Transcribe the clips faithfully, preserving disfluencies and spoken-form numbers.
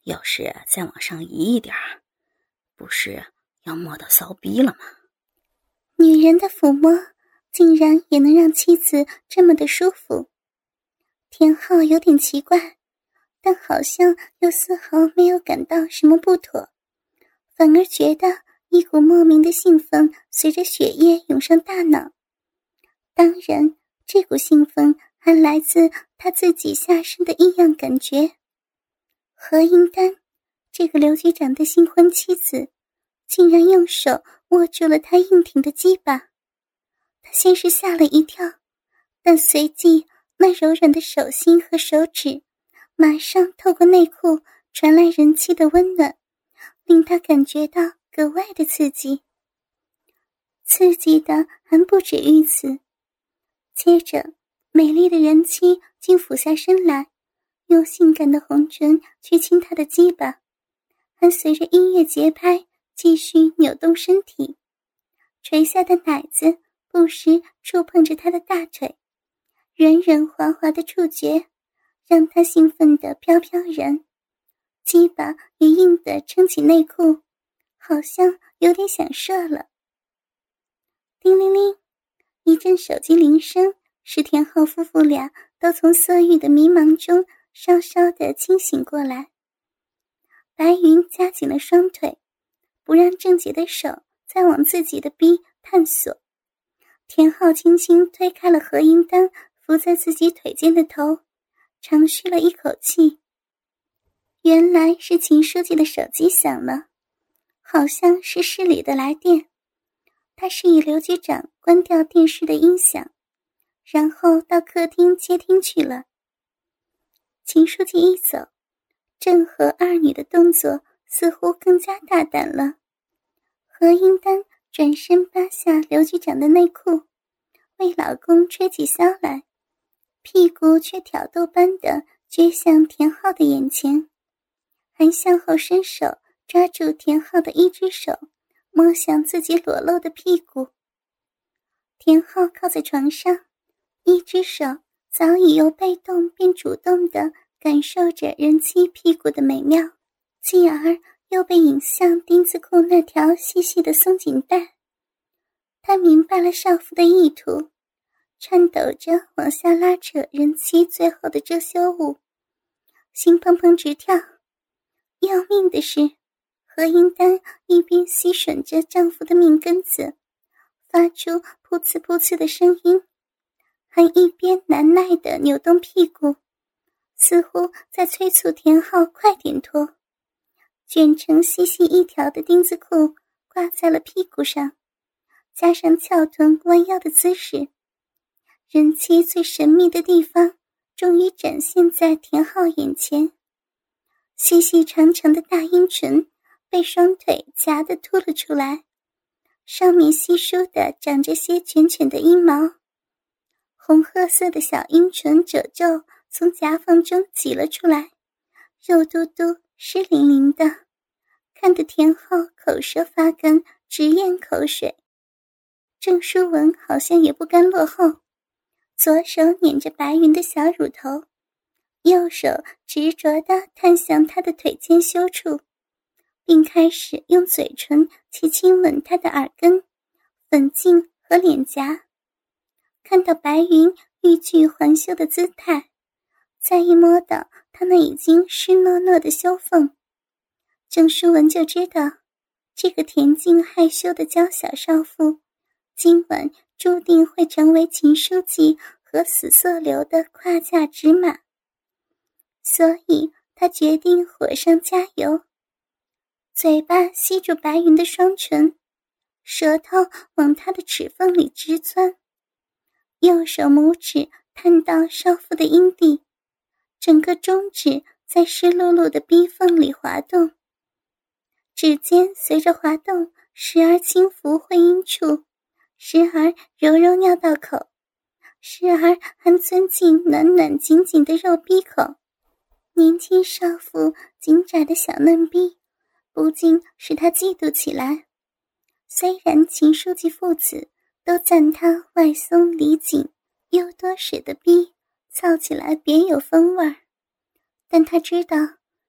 要是再往上移一点儿，不是要摸到骚逼了吗？ 女人的抚摸竟然也能让妻子这么的舒服。田浩有点奇怪，但好像又丝毫没有感到什么不妥，反而觉得一股莫名的兴奋随着血液涌上大脑。当然，这股兴奋还来自他自己下身的异样感觉。何英丹，这个刘局长的新婚妻子，竟然用手握住了他硬挺的鸡巴。他先是吓了一跳，但随即那柔软的手心和手指马上透过内裤传来人妻的温暖，令他感觉到格外的刺激。刺激的还不止于此，接着美丽的人妻竟俯下身来，用性感的红唇去亲他的鸡巴，还随着音乐节拍继续扭动身体，垂下的奶子不时触碰着他的大腿，软软滑滑的触觉让他兴奋得飘飘然，鸡巴也硬地撑起内裤，好像有点想射了。叮铃铃，一阵手机铃声使田浩夫妇俩都从色欲的迷茫中稍稍地清醒过来。白云夹紧了双腿，不让郑洁的手再往自己的逼探索。田浩轻轻推开了何英丹伏在自己腿间的头，长吁了一口气。原来是秦书记的手机响了，好像是市里的来电。他示意刘局长关掉电视的音响，然后到客厅接听去了。秦书记一走，郑和二女的动作似乎更加大胆了。何英丹转身扒下刘局长的内裤，为老公吹起箫来，屁股却挑逗般的撅向田浩的眼前，还向后伸手抓住田浩的一只手，摸向自己裸露的屁股。田浩靠在床上，一只手早已由被动变主动地感受着人妻屁股的美妙，继而又被引向丁字裤那条细细的松紧带。他明白了少妇的意图，颤抖着往下拉扯人妻最后的遮羞物，心砰砰直跳。要命的是，何英丹一边吸吮着丈夫的命根子，发出噗呲噗呲的声音，还一边难耐地扭动屁股，似乎在催促田浩快点脱。卷成细细一条的丁字裤挂在了屁股上，加上翘臀弯腰的姿势，人妻最神秘的地方终于展现在田浩眼前。细细长长的大阴唇被双腿夹得凸了出来，上面稀疏地长着些卷卷的阴毛，红褐色的小阴唇褶皱从夹缝中挤了出来，肉嘟嘟湿淋淋的，看得田浩口舌发干，直咽口水。郑淑文好像也不甘落后，左手捻着白云的小乳头，右手执着地探向他的腿间羞处，并开始用嘴唇去亲吻他的耳根、粉颈和脸颊。看到白云欲拒还休的姿态，再一摸到他那已经湿糯糯的羞缝，郑淑文就知道这个恬静害羞的娇小少妇今晚注定会成为秦书记和死色流的胯下之马，所以他决定火上加油，嘴巴吸住白云的双唇，舌头往她的齿缝里直钻，右手拇指探到少妇的阴蒂，整个中指在湿漉漉的逼缝里滑动，指尖随着滑动时而轻抚会阴处，时而揉揉尿道口，时而还钻进暖暖紧紧的肉逼口。年轻少妇紧窄的小嫩逼不禁使他嫉妒起来。虽然秦书记父子都赞他外松里紧又多水的逼操起来别有风味，但他知道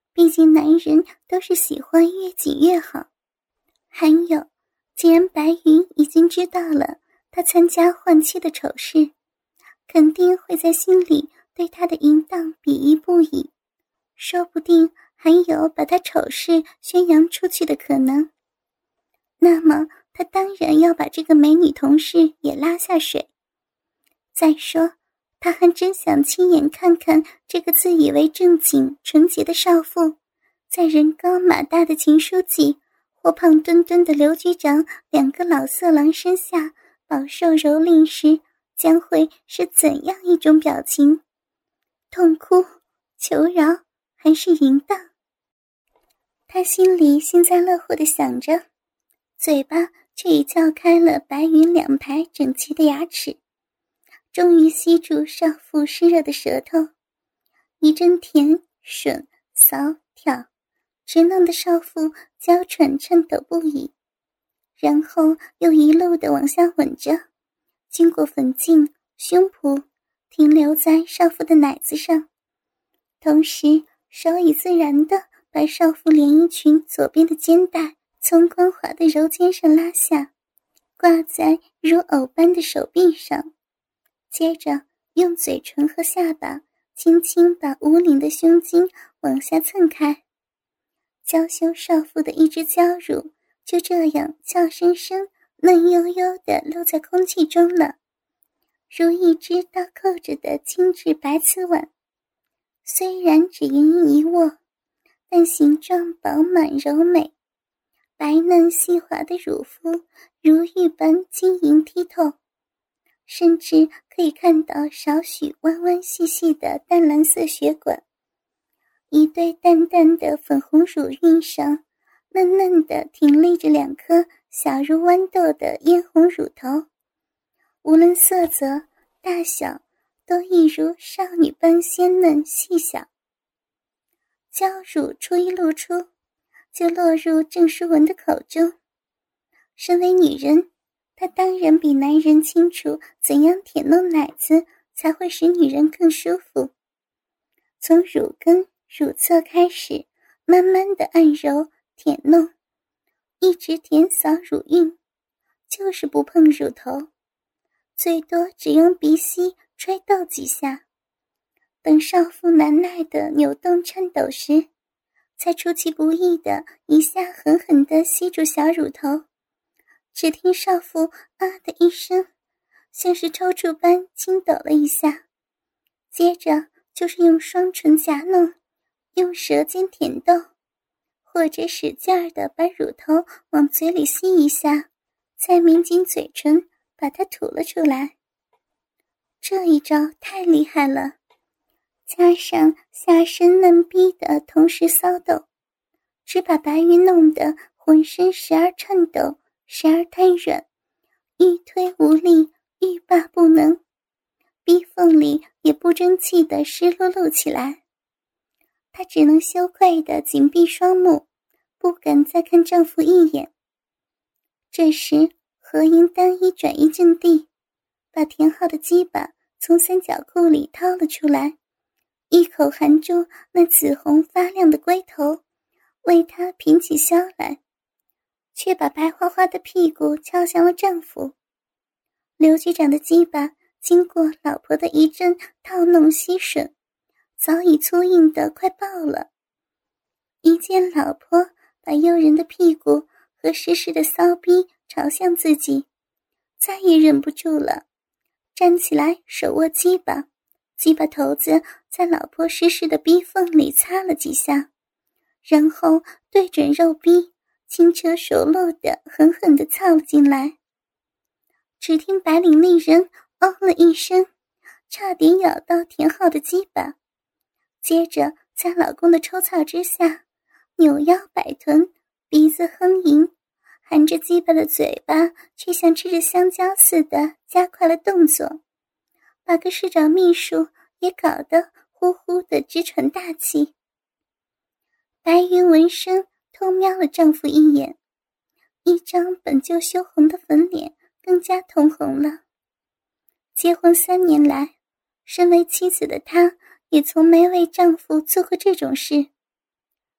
毕竟男人都是喜欢越紧越好。还有，既然白云已经知道了他参加换妻的丑事，肯定会在心里对他的淫荡鄙夷不已，说不定还有把他丑事宣扬出去的可能。那么他当然要把这个美女同事也拉下水。再说，他还真想亲眼看看这个自以为正经纯洁的少妇，在人高马大的秦书记或胖墩墩的刘局长两个老色狼身下饱受蹂躏时，将会是怎样一种表情？痛哭、求饶，还是淫荡？他心里幸灾乐祸地想着，嘴巴却已撬开了白云两排整齐的牙齿，终于吸住少妇湿热的舌头，一阵舔、吮、搔、挑，直弄得少妇娇喘颤抖不已，然后又一路地往下吻着，经过粉颈、胸脯，停留在少妇的奶子上，同时手已自然地把少妇连衣裙左边的肩带从光滑的柔肩上拉下，挂在如藕般的手臂上，接着用嘴唇和下巴轻轻把无领的胸襟往下蹭开，娇羞少妇的一只娇乳就这样俏生生、嫩悠悠地露在空气中了，如一只倒扣着的精致白瓷碗。虽然只盈盈一握，但形状饱满柔美，白嫩细滑的乳肤如玉般晶莹剔透，甚至可以看到少许弯弯细细的淡蓝色血管，一对淡淡的粉红乳晕上嫩嫩地挺立着两颗小如豌豆的嫣红乳头，无论色泽、大小，都一如少女般鲜嫩细小。娇乳初一露出，就落入郑淑文的口中。身为女人，她当然比男人清楚怎样舔弄奶子才会使女人更舒服。从乳根、乳侧开始，慢慢地按揉、舔弄，一直舔扫乳晕，就是不碰乳头，最多只用鼻息吹逗几下。等少妇难耐地扭动颤抖时，才出其不意地一下狠狠地吸住小乳头，只听少妇啊的一声，像是抽搐般轻抖了一下，接着就是用双唇夹弄，用舌尖舔逗，或者使劲儿地把乳头往嘴里吸一下，再抿紧嘴唇把它吐了出来。这一招太厉害了，加上下身嫩逼的同时骚动，只把白云弄得浑身时而颤抖，时而瘫软，欲推无力，欲罢不能，逼缝里也不争气地湿漉漉起来。她只能羞愧地紧闭双目，不敢再看丈夫一眼。这时何英单一转移阵地，把田浩的鸡巴从三角裤里掏了出来，一口含住那紫红发亮的龟头，为他品起箫来，却把白花花的屁股敲向了丈夫。刘局长的鸡巴经过老婆的一阵套弄吸吮，早已粗硬得快爆了。一见老婆把诱人的屁股和湿湿的骚逼朝向自己，再也忍不住了，站起来手握鸡巴，鸡巴头子在老婆湿湿的逼缝里擦了几下，然后对准肉逼，轻车熟路地狠狠地操了进来。只听白领丽人哦了一声，差点咬到田浩的鸡巴，接着在老公的抽操之下，扭腰摆臀，鼻子哼吟，含着鸡巴的嘴巴却像吃着香蕉似的加快了动作，把个市长秘书也搞得呼呼的直喘大气。白云闻声偷瞄了丈夫一眼，一张本就羞红的粉脸更加通红了。结婚三年来，身为妻子的她也从没为丈夫做过这种事。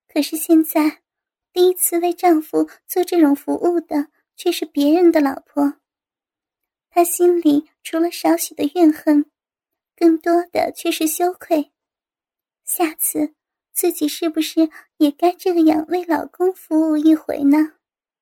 可是现在第一次为丈夫做这种服务的却是别人的老婆。她心里除了少许的怨恨，更多的却是羞愧。下次自己是不是也该这样为老公服务一回呢？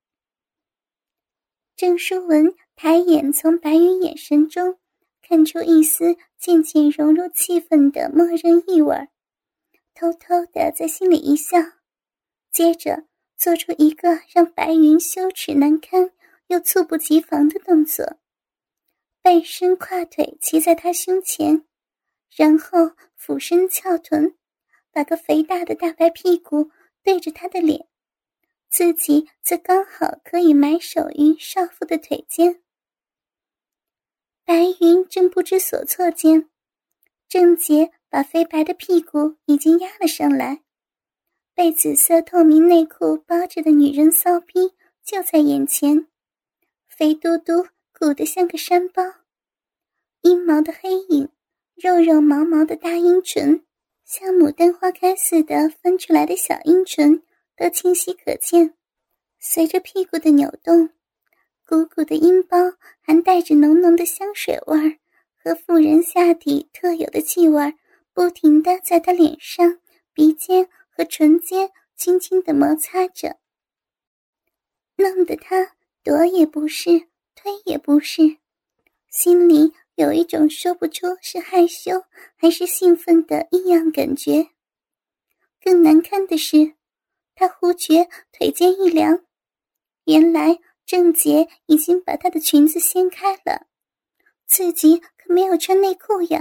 郑淑文抬眼从白云眼神中看出一丝渐渐融入气氛的默认意味，偷偷地在心里一笑，接着做出一个让白云羞耻难堪又猝不及防的动作，背身跨腿骑在他胸前，然后俯身翘臀，把个肥大的大白屁股对着他的脸，自己则刚好可以埋首于少妇的腿间。白云正不知所措间，郑洁把肥白的屁股已经压了上来，被紫色透明内裤包着的女人骚逼就在眼前，肥嘟嘟鼓得像个山包，阴毛的黑影，肉肉毛毛的大阴唇，像牡丹花开似的翻出来的小阴唇都清晰可见。随着屁股的扭动，鼓鼓的阴包还带着浓浓的香水味儿和妇人下体特有的气味，不停地在她脸上、鼻尖和唇间轻轻地摩擦着，弄得她躲也不是，推也不是，心里有一种说不出是害羞还是兴奋的异样感觉。更难看的是，她忽觉腿间一凉，原来郑洁已经把她的裙子掀开了，自己可没有穿内裤呀。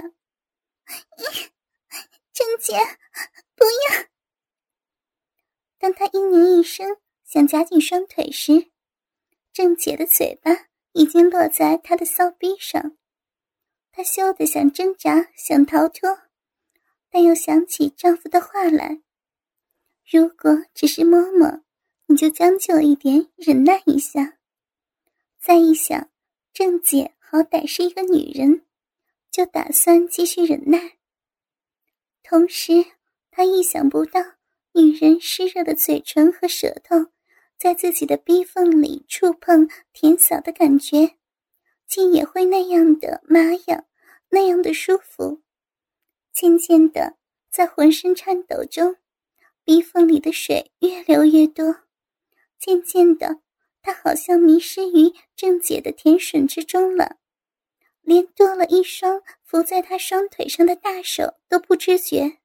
郑洁，不要！当她嘤咛一声想夹紧双腿时，郑洁的嘴巴已经落在她的骚逼上。她羞得想挣扎，想逃脱，但又想起丈夫的话来，如果只是摸摸，你就将就一点，忍耐一下。再一想，郑姐好歹是一个女人，就打算继续忍耐。同时，她意想不到女人湿热的嘴唇和舌头在自己的逼缝里触碰舔扫的感觉，竟也会那样的麻痒，那样的舒服。渐渐的，在浑身颤抖中，逼缝里的水越流越多，渐渐的，她好像迷失于郑姐的甜吮之中了，连多了一双扶在她双腿上的大手都不知觉。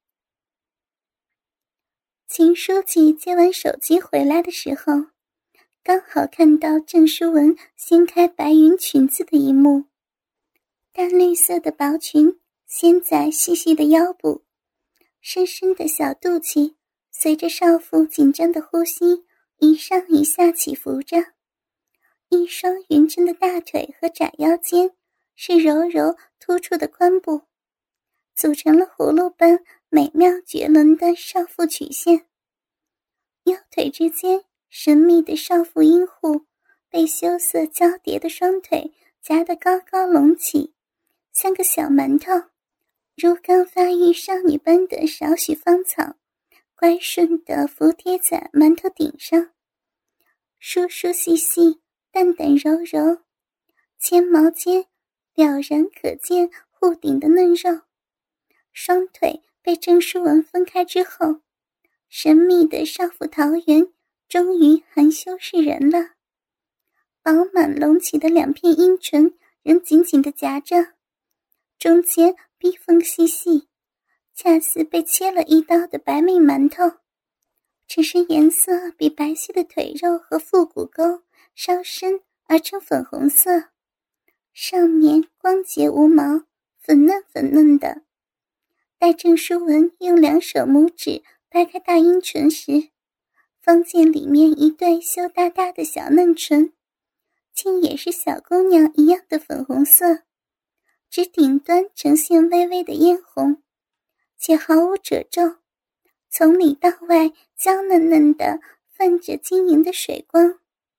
秦书记接完手机回来的时候，刚好看到郑淑文掀开白云裙子的一幕，淡绿色的薄裙掀在细细的腰部，深深的小肚脐随着少妇紧张的呼吸一上一下起伏着，一双匀称的大腿和窄腰间是柔柔突出的髋部，组成了葫芦般美妙绝伦的少妇曲线。腰腿之间神秘的少妇阴户被羞涩交叠的双腿夹得高高隆起，像个小馒头，如刚发育少女般的少许芳草乖顺地服贴在馒头顶上，疏疏细细，淡淡柔柔，纤毛间了然可见护顶的嫩肉。双腿被郑淑文分开之后，神秘的少妇桃源终于含羞示人了。饱满隆起的两片阴唇仍紧紧地夹着，中间逼缝细细，恰似被切了一刀的白面馒头，只是颜色比白皙的腿肉和腹股沟稍深而呈粉红色，上面光洁无毛，粉嫩粉嫩的。待郑淑文用两手拇指掰开大阴唇时，方见里面一对羞答答的小嫩唇，竟也是小姑娘一样的粉红色，只顶端呈现微微的嫣红，且毫无褶皱，从里到外娇嫩嫩的泛着晶莹的水光。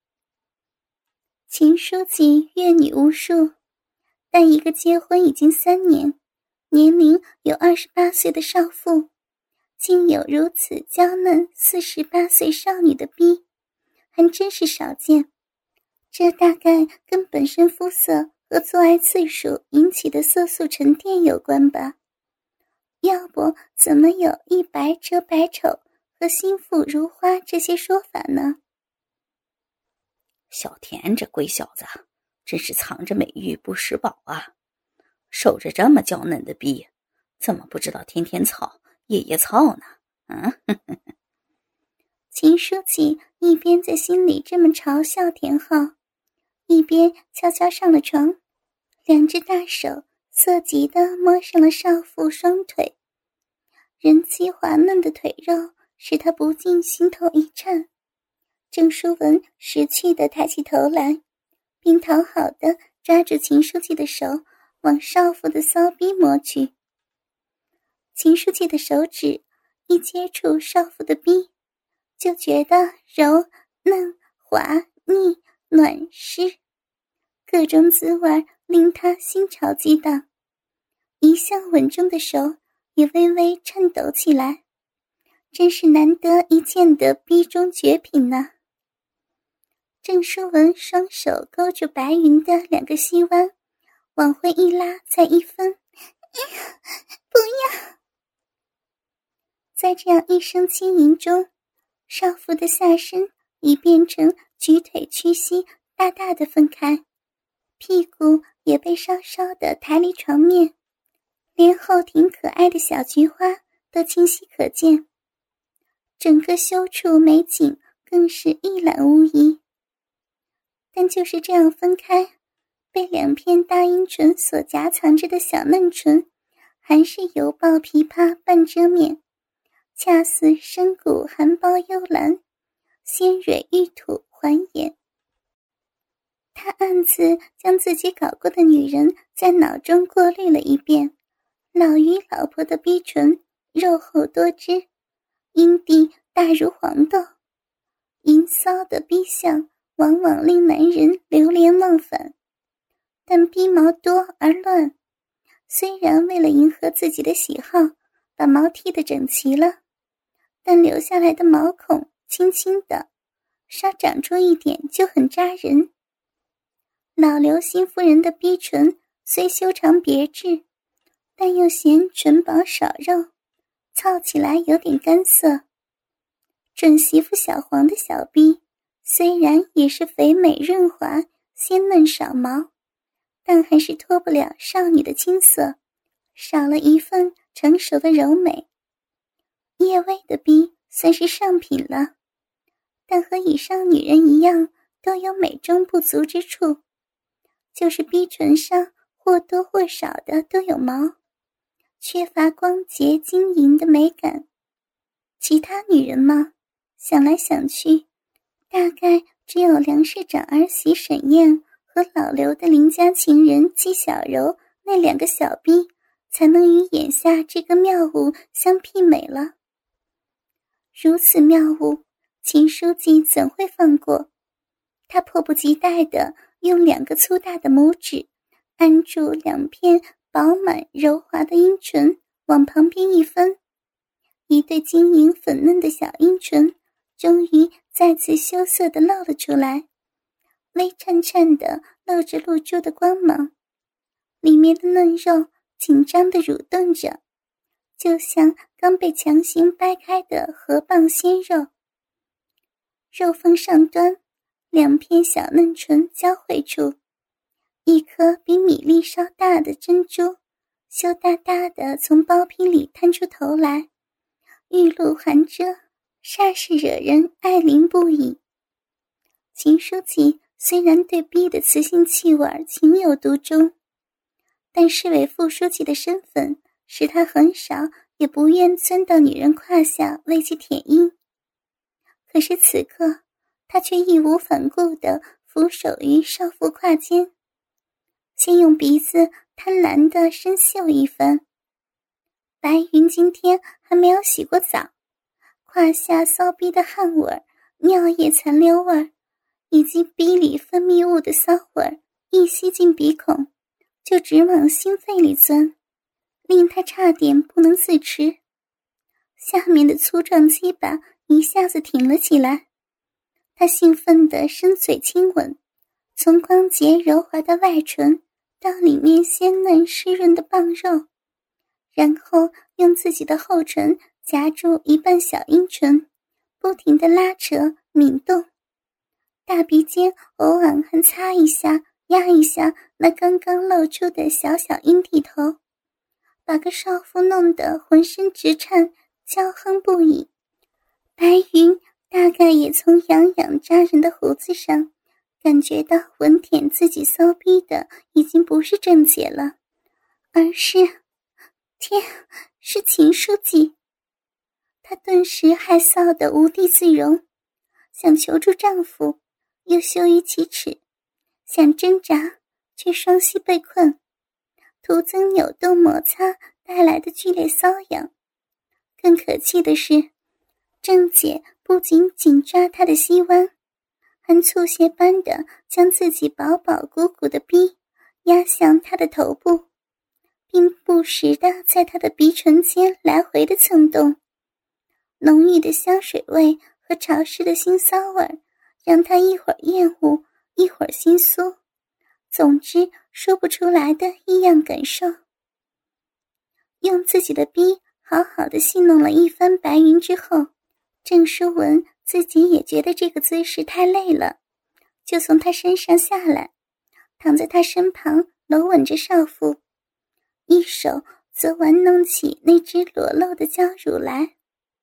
秦书记阅女无数，但一个结婚已经三年，年龄有二十八岁的少妇， 竟有如此娇嫩四十八岁少女的逼，还真是少见。这大概跟本身肤色和做爱次数引起的色素沉淀有关吧，要不怎么有一白遮百丑和心腹如花这些说法呢？ 小田这龟小子真是藏着美玉不识宝啊，守着这么娇嫩的逼，怎么不知道天天操夜夜操呢？嗯， 秦书记一边在心里这么嘲笑田浩，一边悄悄上了床，两只大手色急地摸上了少妇双腿，人妻滑嫩的腿肉使他不禁心头一颤。郑淑文识趣地抬起头来，并讨好地抓住秦书记的手往少妇的骚逼摸去。秦书记的手指一接触少妇的逼，就觉得柔嫩滑腻暖湿，各种滋味令他心潮激荡，一向稳重的手也微微颤抖起来，真是难得一见的逼中绝品呢。郑淑文双手勾住白云的两个膝弯，往回一拉再一分，不要！在这样一声轻吟中，少妇的下身已变成举腿屈膝大大的分开，屁股也被稍稍的抬离床面，连后庭可爱的小菊花都清晰可见，整个羞处美景更是一览无遗。但就是这样分开，被两片大阴唇所夹藏着的小嫩唇还是犹抱琵琶半遮面，恰似深谷含苞幽兰，鲜蕊玉土环眼。他暗自将自己搞过的女人在脑中过滤了一遍，老于老婆的逼唇肉厚多汁，阴蒂大如黄豆，淫骚的逼相往往令男人流连忘返。但逼毛多而乱，虽然为了迎合自己的喜好把毛剃得整齐了，但留下来的毛孔轻轻的，稍长出一点就很扎人。老刘新夫人的逼唇虽修长别致，但又嫌唇薄少肉，操起来有点干涩。准媳妇小黄的小逼虽然也是肥美润滑鲜嫩少毛，但还是脱不了少女的青涩，少了一份成熟的柔美。叶薇的逼算是上品了，但和以上女人一样都有美中不足之处，就是逼唇上或多或少的都有毛，缺乏光洁晶莹的美感。其他女人嘛，想来想去，大概只有梁市长儿媳沈燕和老刘的邻家情人纪晓柔那两个小逼才能与眼下这个妙物相媲美了。如此妙物，秦书记怎会放过？他迫不及待地用两个粗大的拇指按住两片饱满柔滑的阴唇，往旁边一分，一对晶莹粉嫩的小阴唇终于再次羞涩地露了出来，微颤颤地露着露珠的光芒，里面的嫩肉紧张地蠕动着，就像刚被强行掰开的河蚌鲜肉。肉缝上端，两片小嫩唇交汇处，一颗比米粒稍大的珍珠羞答答地从包皮里探出头来，玉露含遮，煞是惹人爱怜不已。秦书记虽然对逼的雌性气味情有独钟，但市委副书记的身份使他很少也不愿钻到女人胯下为其舔阴。可是此刻他却义无反顾地俯首于少妇胯间，先用鼻子贪婪地深嗅一番。白云今天还没有洗过澡，胯下骚逼的汗味、尿液残留味以及逼里分泌物的骚味一吸进鼻孔，就直往心肺里钻，令他差点不能自持。 下面的粗壮鸡巴一下子挺了起来。他兴奋地伸嘴亲吻，从光洁柔滑的外唇到里面鲜嫩湿润的棒肉，然后用自己的后唇夹住一半小阴唇，不停地拉扯抿动，大鼻尖偶尔还擦一下压一下那刚刚露出的小小阴蒂头，把个少妇弄得浑身直颤，娇哼不已。白云大概也从痒痒扎人的胡子上感觉到吻舔自己骚逼的已经不是正解了，而是天，是秦书记。她顿时害臊得无地自容，想求助丈夫，又羞于启齿，想挣扎，却双膝被困，徒增扭动摩擦带来的剧烈瘙痒。更可气的是，郑姐不仅紧抓她的膝弯，还醋蟹般的将自己饱饱鼓鼓的逼压向她的头部，并不时地在她的鼻唇间来回的蹭动。浓郁的香水味和潮湿的腥骚味让她一会儿厌恶，一会儿心酥，总之说不出来的异样感受。用自己的逼好好的戏弄了一番白云之后，郑淑文自己也觉得这个姿势太累了，就从他身上下来，躺在他身旁搂吻着少妇，一手则玩弄起那只裸露的娇乳来。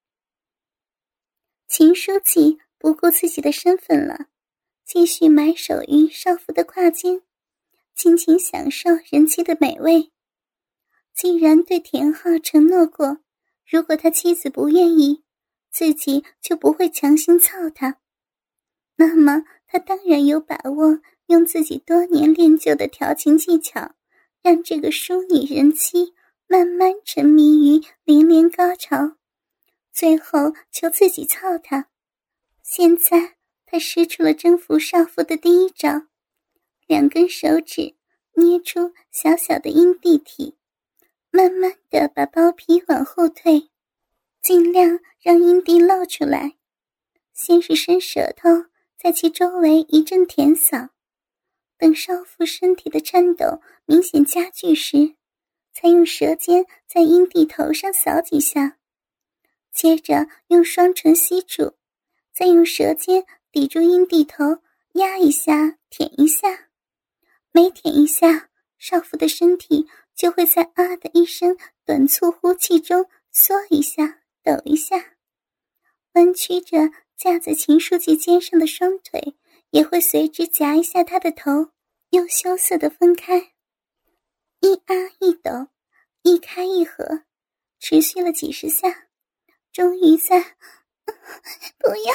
秦书记不顾自己的身份了，继续埋首于少妇的胯间，尽情享受人妻的美味。既然对田浩承诺过，如果他妻子不愿意，自己就不会强行操他，那么他当然有把握用自己多年练就的调情技巧，让这个淑女人妻慢慢沉迷于连连高潮，最后求自己操他。现在他使出了征服少妇的第一招，两根手指捏出小小的阴蒂体，慢慢地把包皮往后退，尽量让阴蒂露出来，先是伸舌头在其周围一阵舔扫，等少妇身体的颤抖明显加剧时，才用舌尖在阴蒂头上扫几下，接着用双唇吸住，再用舌尖抵住阴蒂头压一下舔一下，每舔一下，少妇的身体就会在啊的一声短促呼气中缩一下抖一下，弯曲着架在秦书记肩上的双腿也会随之夹一下他的头，又羞涩地分开，一啊一抖，一开一合，持续了几十下，终于在不要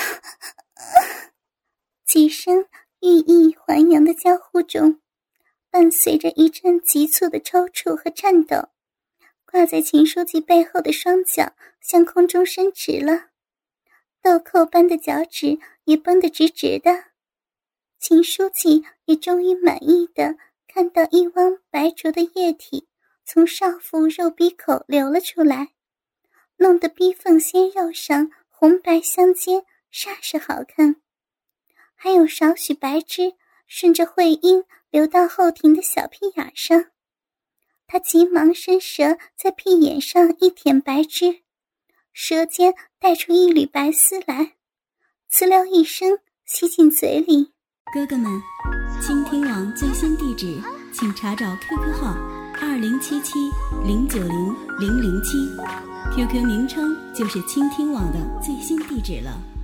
几声欲意还阳的娇呼中，伴随着一阵急促的抽搐和颤抖，挂在秦书记背后的双脚向空中伸直了，豆蔻般的脚趾也绷得直直的。秦书记也终于满意地看到一汪白浊的液体从少妇肉壁口流了出来，弄得逼缝鲜肉上红白相间，煞是好看。还有少许白汁顺着会阴流到后庭的小屁眼上，他急忙伸舌在屁眼上一舔白汁，舌尖带出一缕白丝来，呲溜一声吸进嘴里。 哥哥们，倾听网最新地址请查找 Q Q 号二零七七零九零零零七 ，Q Q 名称就是倾听网的最新地址了。